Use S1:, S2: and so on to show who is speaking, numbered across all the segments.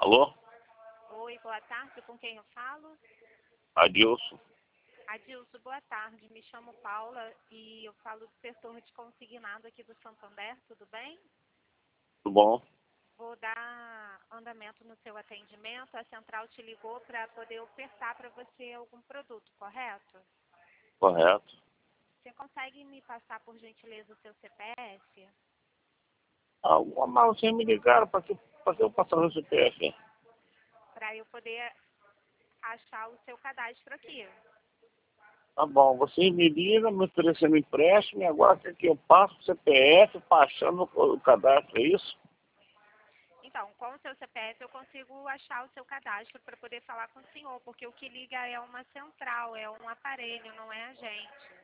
S1: Alô?
S2: Oi, boa tarde, com quem eu falo?
S1: Adilson.
S2: Adilson, boa tarde, me chamo Paula e eu falo do setor de consignado aqui do Santander, tudo bem?
S1: Tudo bom?
S2: Vou dar andamento no seu atendimento, a central te ligou para poder ofertar para você algum produto, correto?
S1: Correto.
S2: Você consegue me passar, por gentileza, o seu CPF?
S1: Mas vocês me ligaram para que eu passar no CPF.
S2: Para eu poder achar o seu cadastro aqui.
S1: Tá bom, vocês me ligam, me oferecendo empréstimo, e agora quer que eu passe o CPF, passando o cadastro, é isso?
S2: Então, com o seu CPF eu consigo achar o seu cadastro para poder falar com o senhor, porque o que liga é uma central, é um aparelho, não é a gente.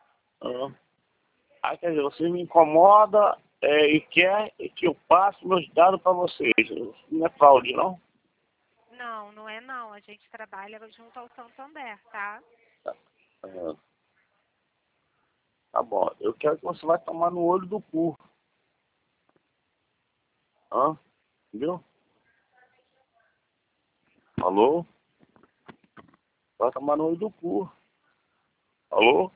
S1: Quer dizer, você me incomoda e quer que eu passe meus dados para vocês. Não é fraude, não?
S2: Não, não é não. A gente trabalha junto ao Santander, tá?
S1: Ah, tá bom, eu quero que você vai tomar no olho do cu. Entendeu? Alô? Vai tomar no olho do cu. Alô?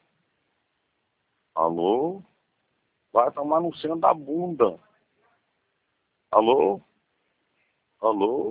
S1: Alô? Vai tomar no centro da bunda. Alô? Alô?